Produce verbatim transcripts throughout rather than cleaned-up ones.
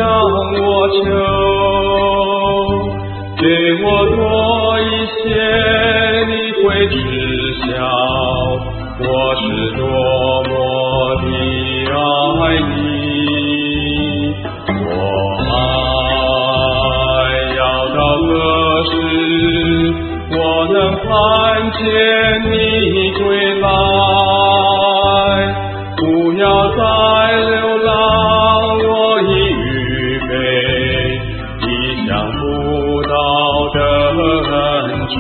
我求，给我多一些你会知晓，我是多么的爱你。我爱要到何时，我能看见你归来，不要再流浪，我已预备意想不到的恩宠。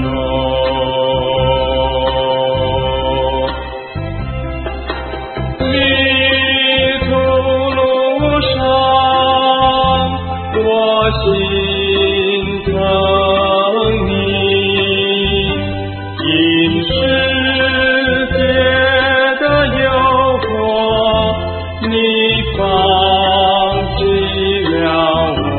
迷途路上，我心疼你，因世界的诱惑，你放弃了我，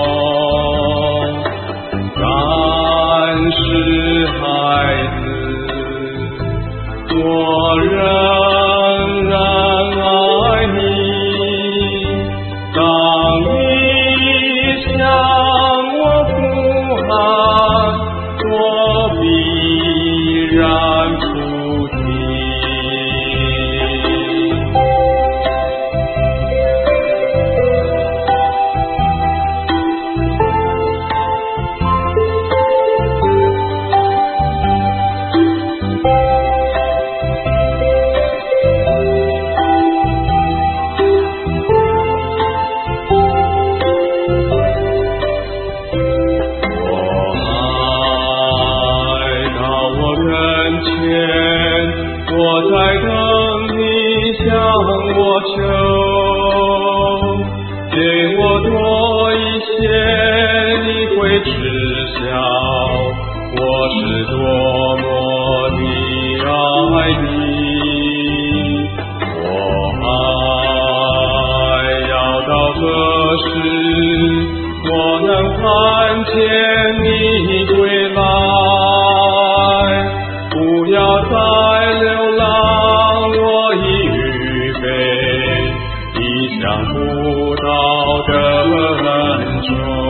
但是孩子，我仍然爱你。当你向我呼喊，我必然出听。我在等你向我求，给我多一些你会知晓，我是多么的爱你。我爱要到何时，我能看见你归来，不要再流浪，我已预备意想不到的恩宠。